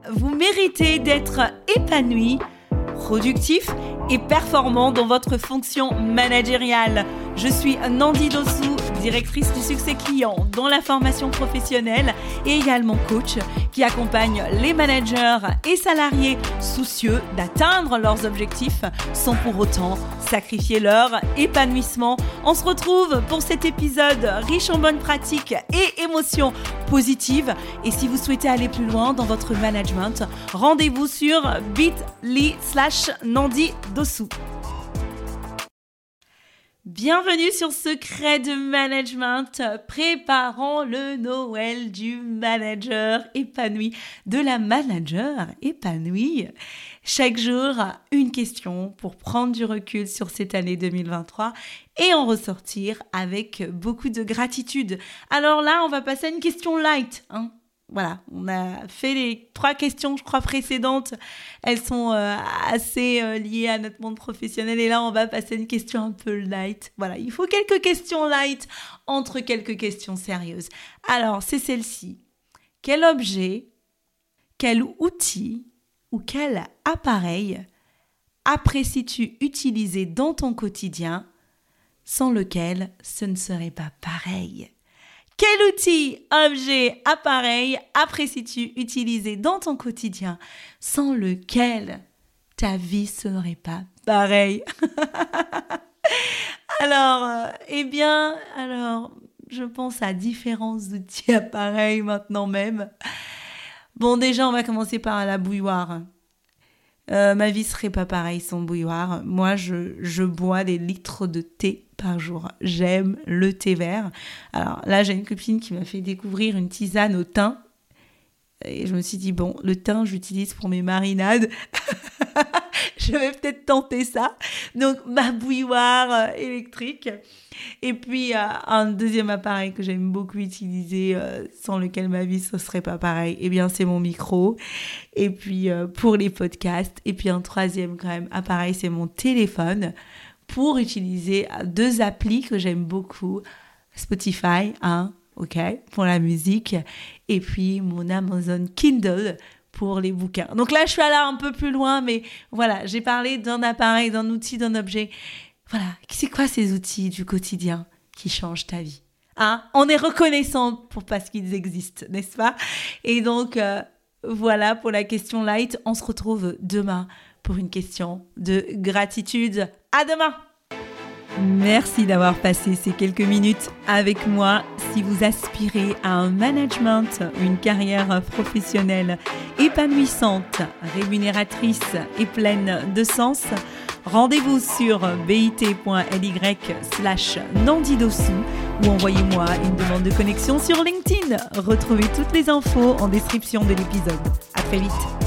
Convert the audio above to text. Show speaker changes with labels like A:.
A: vous méritez d'être épanoui, productif et performant dans votre fonction managériale. Je suis Nandi Dossou, directrice du succès client dans la formation professionnelle et également coach qui accompagne les managers et salariés soucieux d'atteindre leurs objectifs sans pour autant sacrifier leur épanouissement. On se retrouve pour cet épisode riche en bonnes pratiques et émotions positives. Et si vous souhaitez aller plus loin dans votre management, rendez-vous sur bit.ly/Nandi Dossou. Bienvenue sur Secret de Management, préparant le Noël du manager épanoui, de la manager épanouie. Chaque jour, une question pour prendre du recul sur cette année 2023 et en ressortir avec beaucoup de gratitude. Alors là, on va passer à une question light, Voilà, on a fait les 3 questions, je crois, précédentes. Elles sont assez liées à notre monde professionnel. Et là, on va passer à une question un peu light. Voilà, il faut quelques questions light entre quelques questions sérieuses. Alors, c'est celle-ci. Quel objet, quel outil ou quel appareil apprécies-tu utiliser dans ton quotidien sans lequel ce ne serait pas pareil ? Quel outil, objet, appareil apprécies-tu utiliser dans ton quotidien sans lequel ta vie serait pas pareille? Alors, je pense à différents outils, appareils maintenant même. Bon, déjà, on va commencer par la bouilloire. Ma vie serait pas pareille sans bouilloire. Moi, je bois des litres de thé par jour. J'aime le thé vert. Alors là, j'ai une copine qui m'a fait découvrir une tisane au thym. Et je me suis dit, bon, le thym, j'utilise pour mes marinades. Je vais peut-être tenter ça. Donc, ma bouilloire électrique. Et puis, un deuxième appareil que j'aime beaucoup utiliser, sans lequel ma vie, ce serait pas pareil. Eh bien, c'est mon micro. Et puis, pour les podcasts. Et puis, un troisième, quand même, appareil, c'est mon téléphone pour utiliser 2 applis que j'aime beaucoup. Spotify, pour la musique. Et puis, mon Amazon Kindle pour les bouquins. Donc là, je suis allée un peu plus loin, mais voilà, j'ai parlé d'un appareil, d'un outil, d'un objet. Voilà, c'est quoi ces outils du quotidien qui changent ta vie ? On est reconnaissant parce qu'ils existent, n'est-ce pas ? Et donc, voilà pour la question light. On se retrouve demain pour une question de gratitude. À demain ! Merci d'avoir passé ces quelques minutes avec moi. Si vous aspirez à un management, une carrière professionnelle épanouissante, rémunératrice et pleine de sens, rendez-vous sur bit.ly/Nandi Dossou ou envoyez-moi une demande de connexion sur LinkedIn. Retrouvez toutes les infos en description de l'épisode. À très vite.